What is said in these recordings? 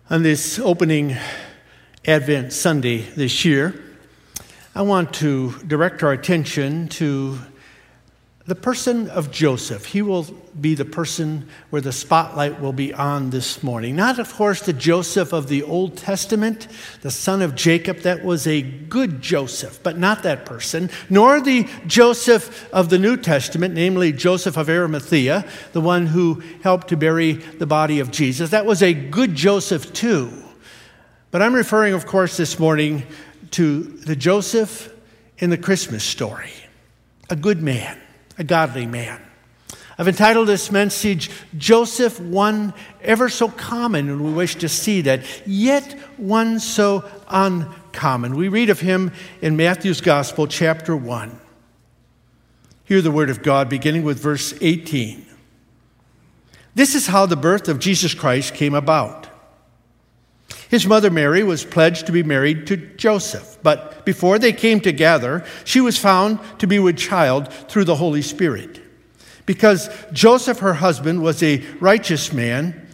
On this opening Advent Sunday this year, I want to direct our attention to the person of Joseph. He will be the person where the spotlight will be on this morning. Not, of course, the Joseph of the Old Testament, the son of Jacob. That was a good Joseph, but not that person. Nor the Joseph of the New Testament, namely Joseph of Arimathea, the one who helped to bury the body of Jesus. That was a good Joseph too. But I'm referring, of course, this morning to the Joseph in the Christmas story. A good man. A godly man. I've entitled this message, Joseph, one ever so common, and we wish to see that, yet one so uncommon. We read of him in Matthew's Gospel, chapter 1. Hear the word of God, beginning with verse 18. This is how the birth of Jesus Christ came about. His mother Mary was pledged to be married to Joseph, but before they came together, she was found to be with child through the Holy Spirit. Because Joseph, her husband, was a righteous man,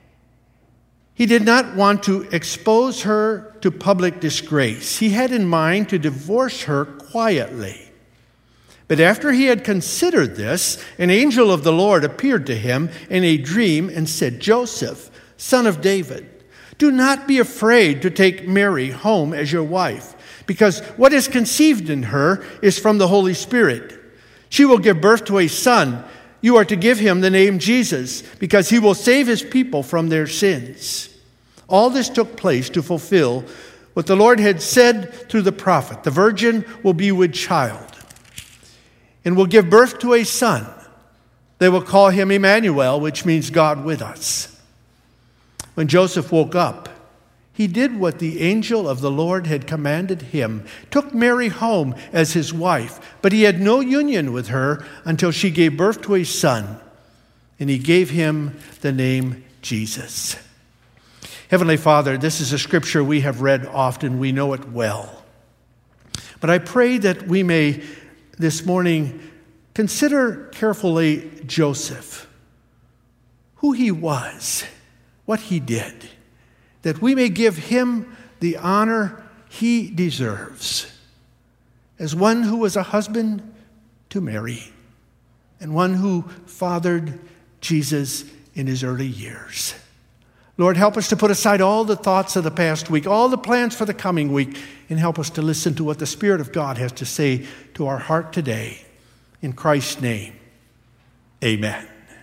he did not want to expose her to public disgrace. He had in mind to divorce her quietly. But after he had considered this, an angel of the Lord appeared to him in a dream and said, Joseph, son of David, do not be afraid to take Mary home as your wife, because what is conceived in her is from the Holy Spirit. She will give birth to a son. You are to give him the name Jesus, because he will save his people from their sins. All this took place to fulfill what the Lord had said through the prophet. The virgin will be with child and will give birth to a son. They will call him Emmanuel, which means God with us. When Joseph woke up, he did what the angel of the Lord had commanded him, took Mary home as his wife, but he had no union with her until she gave birth to a son, and he gave him the name Jesus. Heavenly Father, this is a scripture we have read often. We know it well. But I pray that we may this morning consider carefully Joseph, who he was, what he did, that we may give him the honor he deserves as one who was a husband to Mary and one who fathered Jesus in his early years. Lord, help us to put aside all the thoughts of the past week, all the plans for the coming week, and help us to listen to what the Spirit of God has to say to our heart today. In Christ's name, amen.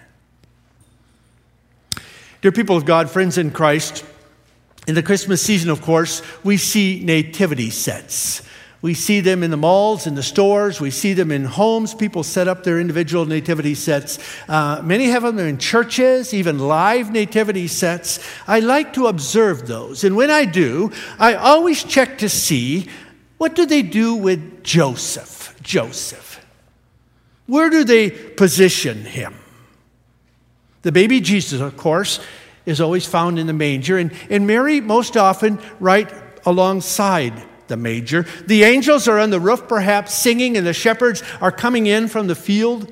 Dear people of God, friends in Christ, in the Christmas season, of course, we see nativity sets. We see them in the malls, in the stores. We see them in homes. People set up their individual nativity sets. Many have them in churches, even live nativity sets. I like to observe those. And when I do, I always check to see, what do they do with Joseph? Joseph. Where do they position him? The baby Jesus, of course, is always found in the manger, and Mary most often right alongside the manger. The angels are on the roof, perhaps singing, and the shepherds are coming in from the field,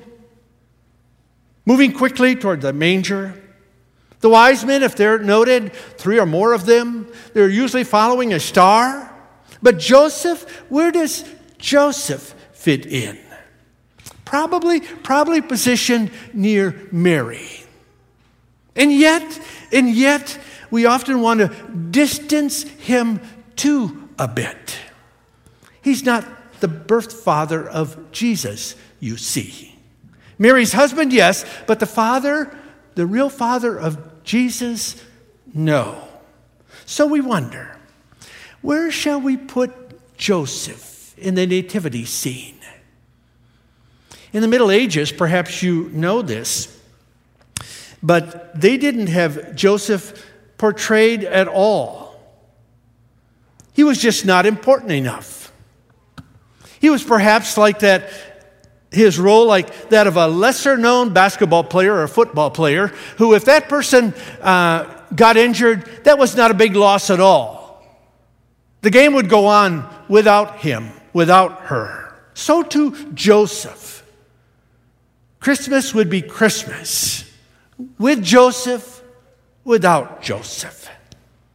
moving quickly toward the manger. The wise men, if they're noted, 3 or more of them, they're usually following a star. But Joseph, where does Joseph fit in? Probably positioned near Mary. And yet, we often want to distance him too a bit. He's not the birth father of Jesus, you see. Mary's husband, yes, but the father, the real father of Jesus, no. So we wonder, where shall we put Joseph in the nativity scene? In the Middle Ages, perhaps you know this, but they didn't have Joseph portrayed at all. He was just not important enough. He was perhaps like that, his role like that of a lesser-known basketball player or football player who, if that person got injured, that was not a big loss at all. The game would go on without him, without her. So too Joseph. Christmas would be Christmas with Joseph, without Joseph.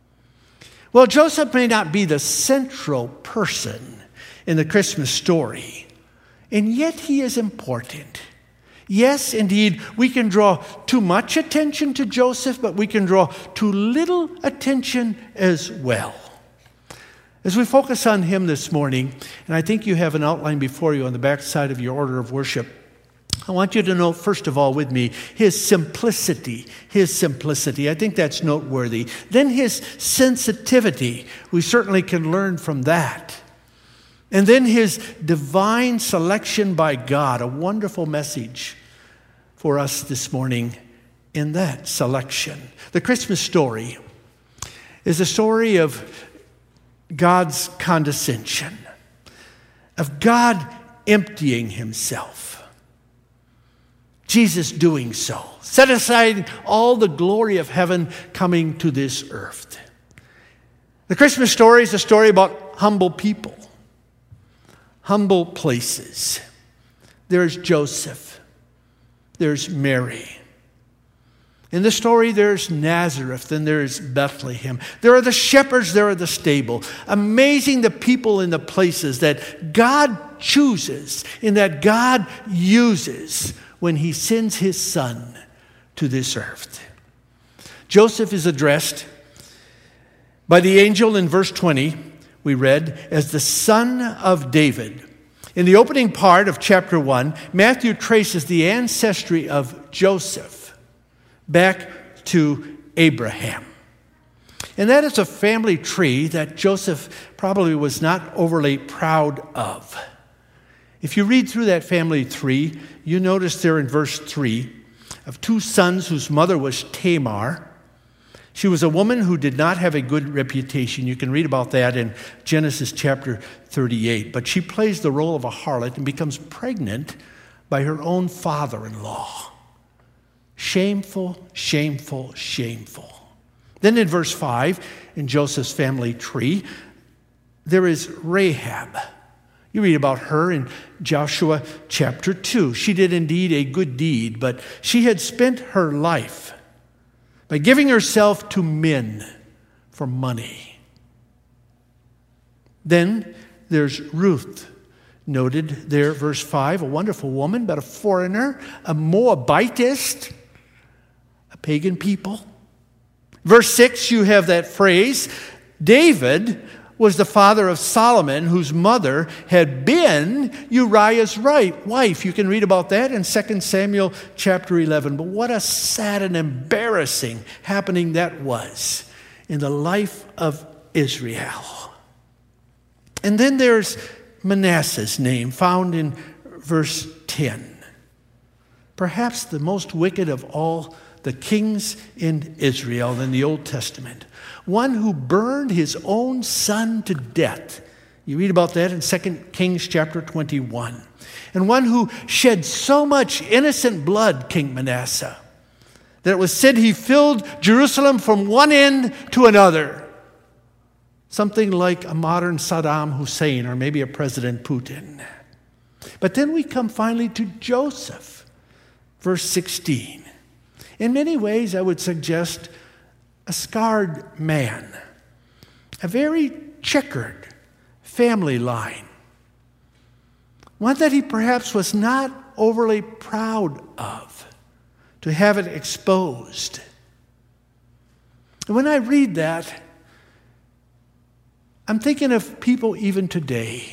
Well, Joseph may not be the central person in the Christmas story, and yet he is important. Yes, indeed, we can draw too much attention to Joseph, but we can draw too little attention as well. As we focus on him this morning, and I think you have an outline before you on the back side of your order of worship, I want you to note, first of all, with me, his simplicity. His simplicity. I think that's noteworthy. Then his sensitivity. We certainly can learn from that. And then his divine selection by God. A wonderful message for us this morning in that selection. The Christmas story is a story of God's condescension, of God emptying himself. Jesus doing so, set aside all the glory of heaven coming to this earth. The Christmas story is a story about humble people, humble places. There's Joseph, there's Mary. In the story, there's Nazareth, and there's Bethlehem. There are the shepherds, there are the stable. Amazing the people and the places that God chooses and that God uses when he sends his son to this earth. Joseph is addressed by the angel in verse 20, we read, as the son of David. In the opening part of chapter 1, Matthew traces the ancestry of Joseph back to Abraham. And that is a family tree that Joseph probably was not overly proud of. If you read through that family tree, you notice there in verse 3 of two sons whose mother was Tamar. She was a woman who did not have a good reputation. You can read about that in Genesis chapter 38. But she plays the role of a harlot and becomes pregnant by her own father-in-law. Shameful, shameful, shameful. Then in verse 5, in Joseph's family tree, there is Rahab. You read about her in Joshua chapter 2. She did indeed a good deed, but she had spent her life by giving herself to men for money. Then there's Ruth, noted there, verse 5, a wonderful woman, but a foreigner, a Moabitist, a pagan people. Verse 6, you have that phrase, David was the father of Solomon, whose mother had been Uriah's wife. You can read about that in 2 Samuel chapter 11. But what a sad and embarrassing happening that was in the life of Israel. And then there's Manasseh's name, found in verse 10. Perhaps the most wicked of all the kings in Israel in the Old Testament. One who burned his own son to death. You read about that in 2 Kings chapter 21. And one who shed so much innocent blood, King Manasseh, that it was said he filled Jerusalem from one end to another. Something like a modern Saddam Hussein or maybe a President Putin. But then we come finally to Joseph, verse 16. In many ways, I would suggest a scarred man, a very checkered family line, one that he perhaps was not overly proud of, to have it exposed. And when I read that, I'm thinking of people even today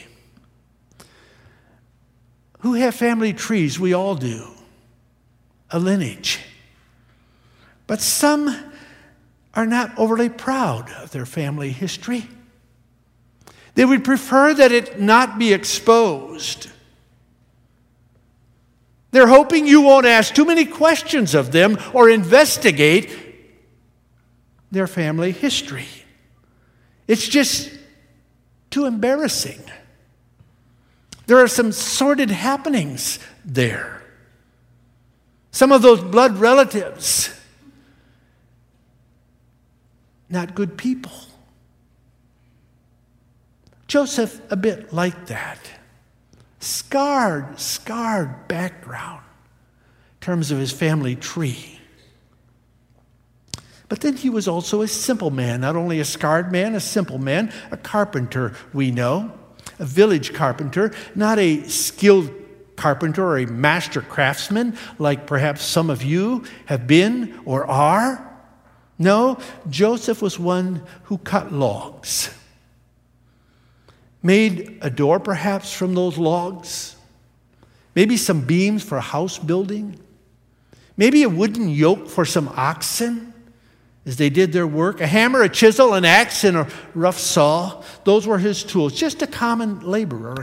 who have family trees. We all do, a lineage. But some are not overly proud of their family history. They would prefer that it not be exposed. They're hoping you won't ask too many questions of them or investigate their family history. It's just too embarrassing. There are some sordid happenings there. Some of those blood relatives, not good people. Joseph, a bit like that. Scarred background in terms of his family tree. But then he was also a simple man, not only a scarred man, a simple man, a carpenter, we know, a village carpenter, not a skilled carpenter or a master craftsman like perhaps some of you have been or are. No, Joseph was one who cut logs, made a door perhaps from those logs, maybe some beams for house building, maybe a wooden yoke for some oxen as they did their work, a hammer, a chisel, an axe, and a rough saw. Those were his tools. Just a common laborer,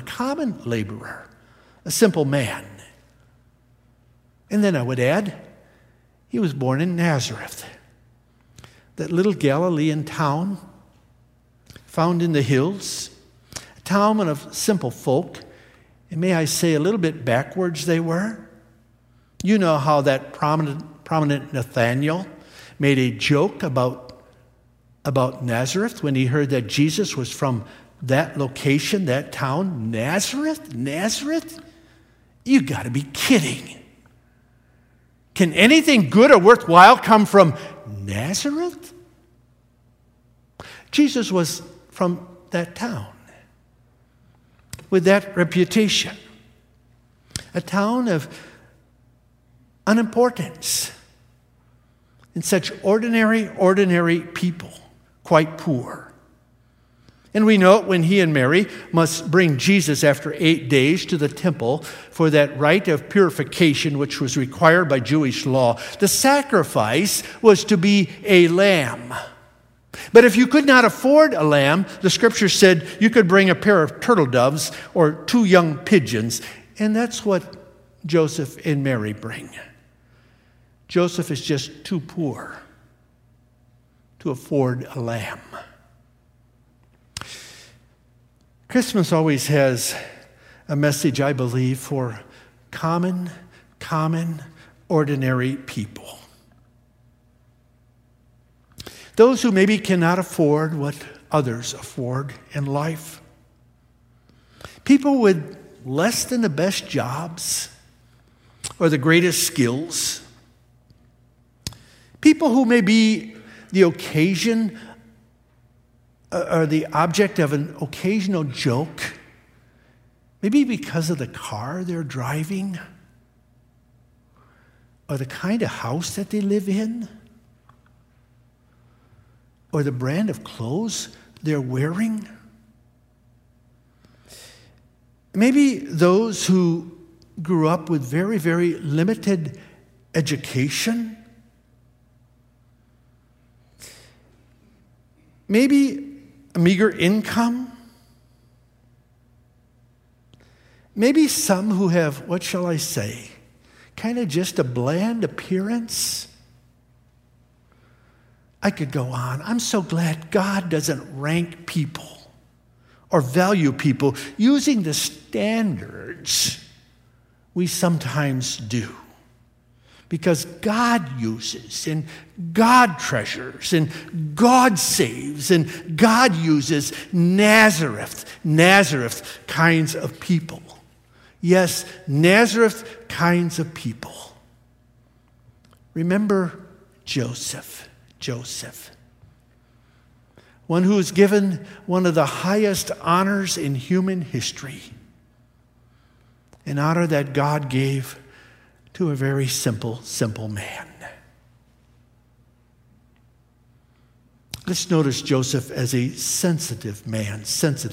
a simple man. And then I would add, he was born in Nazareth, that little Galilean town found in the hills, a town of simple folk, and may I say a little bit backwards they were. You know how that prominent Nathaniel made a joke about Nazareth when he heard that Jesus was from that location, that town, Nazareth? Nazareth? You got to be kidding. Can anything good or worthwhile come from Nazareth? Jesus was from that town with that reputation, a town of unimportance, and such ordinary people, quite poor. And we know when he and Mary must bring Jesus after 8 days to the temple for that rite of purification which was required by Jewish law. The sacrifice was to be a lamb. But if you could not afford a lamb, the scripture said you could bring a pair of turtle doves or 2 young pigeons. And that's what Joseph and Mary bring. Joseph is just too poor to afford a lamb. Christmas always has a message, I believe, for common, ordinary people. Those who maybe cannot afford what others afford in life. People with less than the best jobs or the greatest skills. People who may be the occasion or the object of an occasional joke, maybe because of the car they're driving or the kind of house that they live in or the brand of clothes they're wearing. Maybe those who grew up with very, very limited education. Maybe a meager income. Maybe some who have, what shall I say, kind of just a bland appearance. I could go on. I'm so glad God doesn't rank people or value people using the standards we sometimes do. Because God uses and God treasures and God saves and God uses Nazareth kinds of people. Yes, Nazareth kinds of people. Remember Joseph, one who was given one of the highest honors in human history, an honor that God gave to a very simple man. Let's notice Joseph as a sensitive man.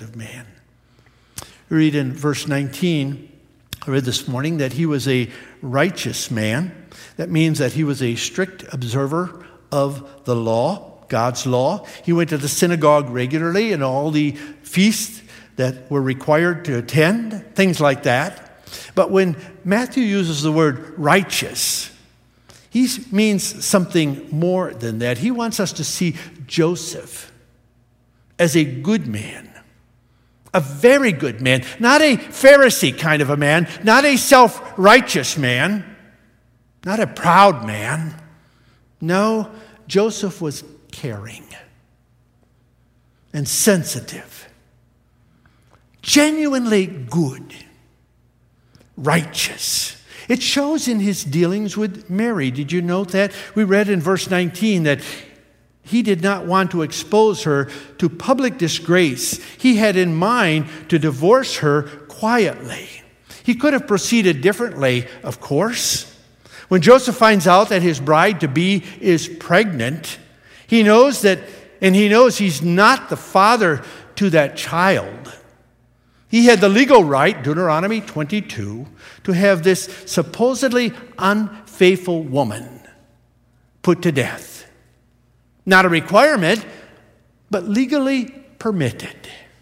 We read in verse 19, I read this morning, that he was a righteous man. That means that he was a strict observer of the law, God's law. He went to the synagogue regularly and all the feasts that were required to attend, things like that. But when Matthew uses the word righteous, he means something more than that. He wants us to see Joseph as a good man, a very good man, not a Pharisee kind of a man, not a self-righteous man, not a proud man. No, Joseph was caring and sensitive, genuinely good, righteous. It shows in his dealings with Mary. Did you note that? We read in verse 19 that He did not want to expose her to public disgrace. He had in mind to divorce her quietly. He could have proceeded differently, of course. When Joseph finds out that his bride-to-be is pregnant, he knows he's not the father to that child. He had the legal right, Deuteronomy 22, to have this supposedly unfaithful woman put to death. Not a requirement, but legally permitted.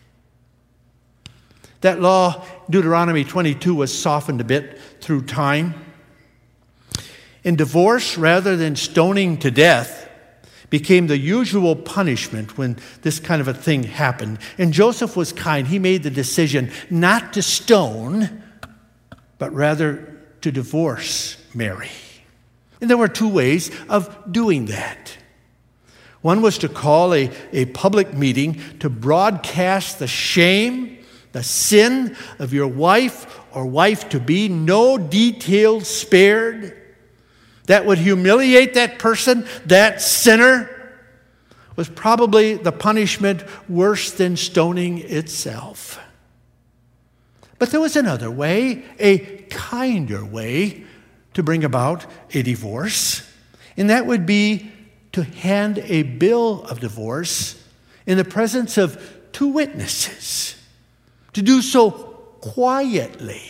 That law, Deuteronomy 22, was softened a bit through time. And divorce, rather than stoning to death, became the usual punishment when this kind of a thing happened. And Joseph was kind. He made the decision not to stone, but rather to divorce Mary. And there were two ways of doing that. One was to call a public meeting to broadcast the shame, the sin of your wife or wife-to-be, no details spared. That would humiliate that person, that sinner, was probably the punishment worse than stoning itself. But there was another way, a kinder way to bring about a divorce, and that would be to hand a bill of divorce in the presence of two witnesses, to do so quietly.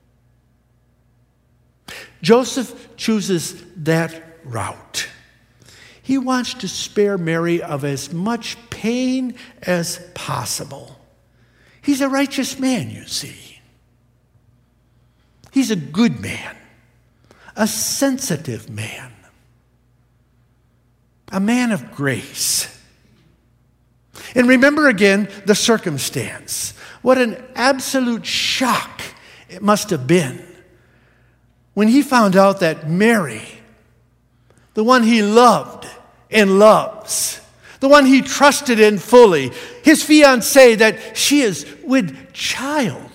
Joseph chooses that route. He wants to spare Mary of as much pain as possible. He's a righteous man, you see. He's a good man, a sensitive man, a man of grace. And remember again the circumstance. What an absolute shock it must have been when he found out that Mary, the one he loved and loves, the one he trusted in fully, his fiancée, that she is with child.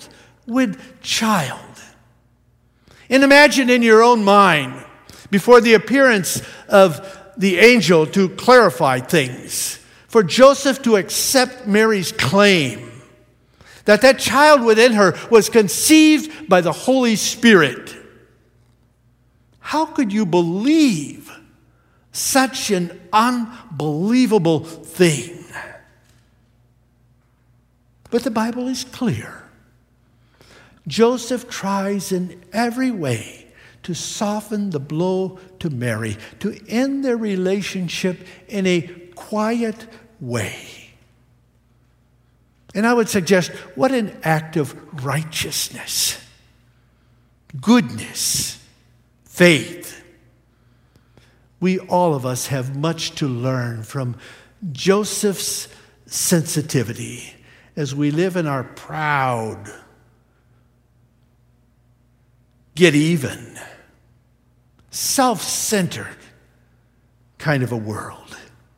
And imagine in your own mind, before the appearance of the angel to clarify things, for Joseph to accept Mary's claim that child within her was conceived by the Holy Spirit. How could you believe such an unbelievable thing? But the Bible is clear. Joseph tries in every way to soften the blow to Mary, to end their relationship in a quiet way. And I would suggest, what an act of righteousness, goodness, faith. We, all of us, have much to learn from Joseph's sensitivity as we live in our proud, get even, self-centered kind of a world.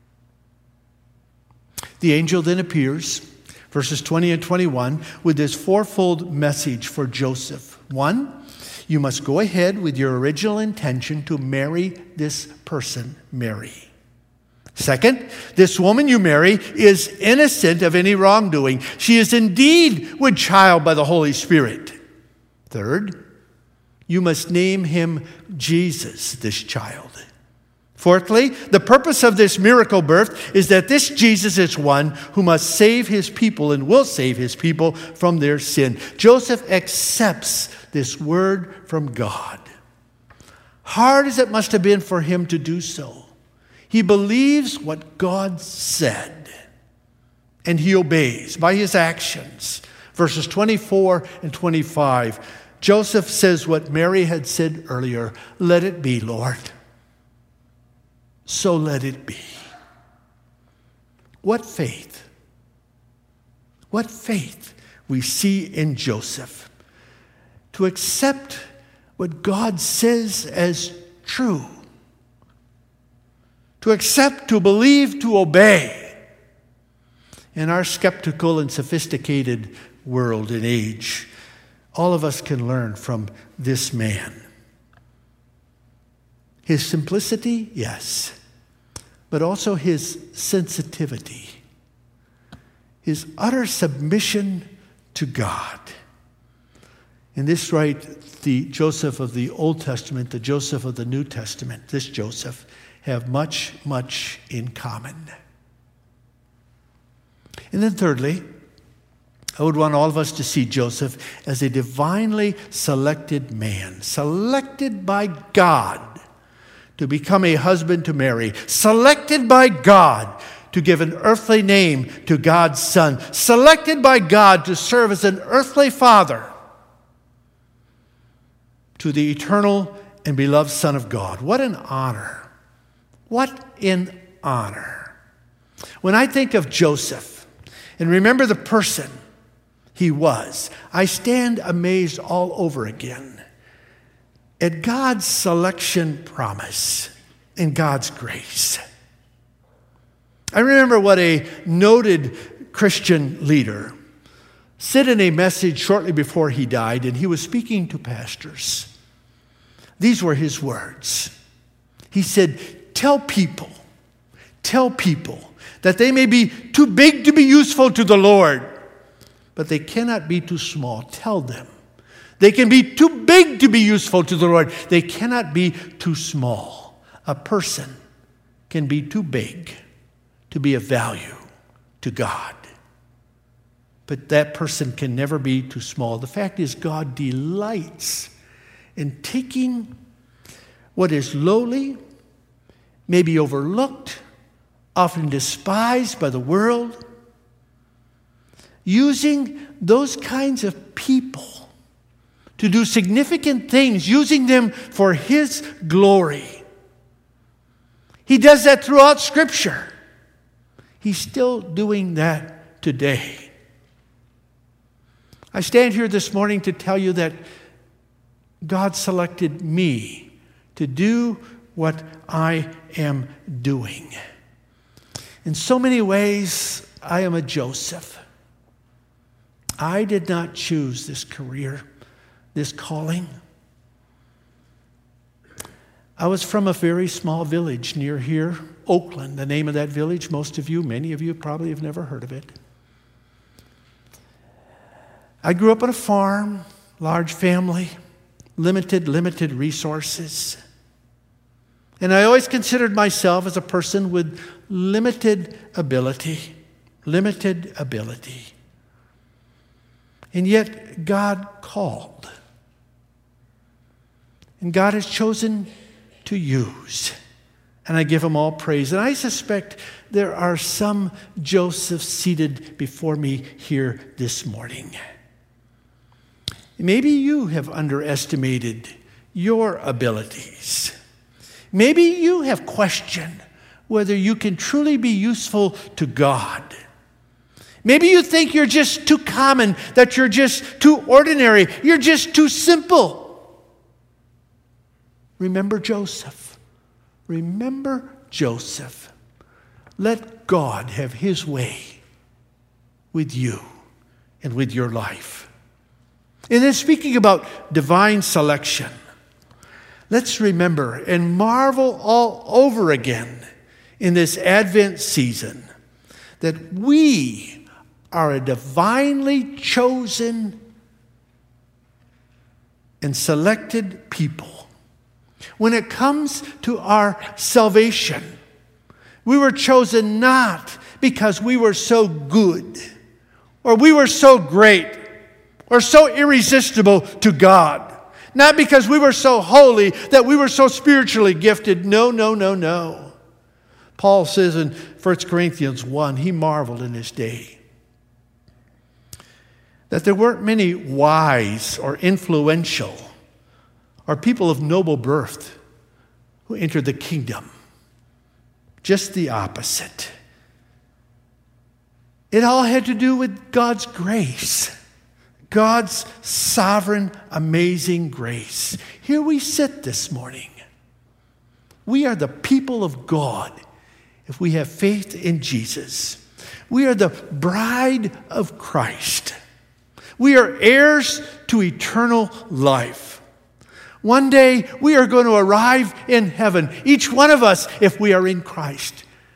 The angel then appears, verses 20 and 21, with this fourfold message for Joseph. One, you must go ahead with your original intention to marry this person, Mary. Second, this woman you marry is innocent of any wrongdoing. She is indeed with child by the Holy Spirit. Third, you must name him Jesus, this child. Fourthly, the purpose of this miracle birth is that this Jesus is one who must save his people and will save his people from their sin. Joseph accepts this word from God. Hard as it must have been for him to do so, he believes what God said, and he obeys by his actions. Verses 24 and 25, Joseph says what Mary had said earlier, "Let it be, Lord. So let it be." What faith? What faith we see in Joseph to accept what God says as true, to accept, to believe, to obey. In our skeptical and sophisticated world and age, all of us can learn from this man. His simplicity, yes, but also his sensitivity, his utter submission to God. In this right, the Joseph of the Old Testament, the Joseph of the New Testament, this Joseph, have much, much in common. And then thirdly, I would want all of us to see Joseph as a divinely selected man, selected by God to become a husband to Mary, selected by God to give an earthly name to God's Son, selected by God to serve as an earthly father to the eternal and beloved Son of God. What an honor. What an honor. When I think of Joseph and remember the person he was, I stand amazed all over again at God's selection promise and God's grace. I remember what a noted Christian leader said in a message shortly before he died, and he was speaking to pastors. These were his words. He said, tell people that they may be too big to be useful to the Lord, but they cannot be too small. Tell them. They can be too big to be useful to the Lord. They cannot be too small. A person can be too big to be of value to God. But that person can never be too small. The fact is, God delights in taking what is lowly, maybe overlooked, often despised by the world, using those kinds of people to do significant things, using them for his glory. He does that throughout Scripture. He's still doing that today. I stand here this morning to tell you that God selected me to do what I am doing. In so many ways, I am a Joseph. I did not choose this career, this calling. I was from a very small village near here, Oakland, the name of that village. Many of you probably have never heard of it. I grew up on a farm, large family, limited resources. And I always considered myself as a person with limited ability. And yet God called. And God has chosen to use. And I give him all praise. And I suspect there are some Josephs seated before me here this morning. Maybe you have underestimated your abilities. Maybe you have questioned whether you can truly be useful to God. Maybe you think you're just too common, that you're just too ordinary, you're just too simple. Remember Joseph. Remember Joseph. Let God have his way with you and with your life. And then speaking about divine selection, let's remember and marvel all over again in this Advent season that we are a divinely chosen and selected people. When it comes to our salvation, we were chosen not because we were so good or we were so great or so irresistible to God. Not because we were so holy that we were so spiritually gifted. No. Paul says in 1 Corinthians 1, he marveled in his day that there weren't many wise or influential or people of noble birth who entered the kingdom. Just the opposite. It all had to do with God's grace. God's sovereign, amazing grace. Here we sit this morning. We are the people of God if we have faith in Jesus. We are the bride of Christ. We are heirs to eternal life. One day we are going to arrive in heaven, each one of us, if we are in Christ.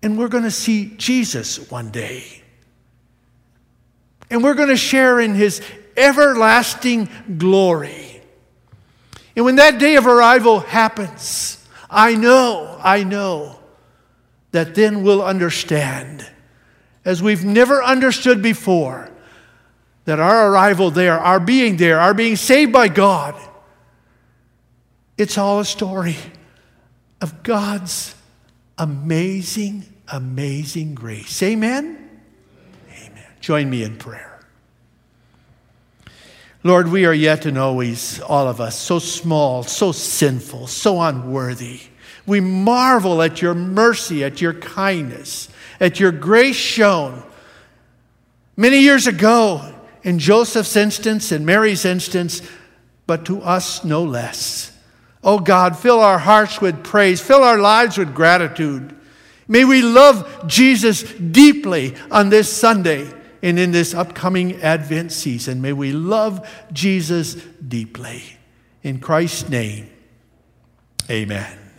And we're going to see Jesus one day. And we're going to share in his everlasting glory. And when that day of arrival happens, I know that then we'll understand, as we've never understood before, that our arrival there, our being saved by God, it's all a story of God's amazing, amazing grace. Amen? Amen. Join me in prayer. Lord, we are yet and always, all of us, so small, so sinful, so unworthy. We marvel at your mercy, at your kindness, at your grace shown many years ago in Joseph's instance and Mary's instance, but to us no less. Oh God, fill our hearts with praise. Fill our lives with gratitude. May we love Jesus deeply on this Sunday and in this upcoming Advent season. May we love Jesus deeply. In Christ's name, amen.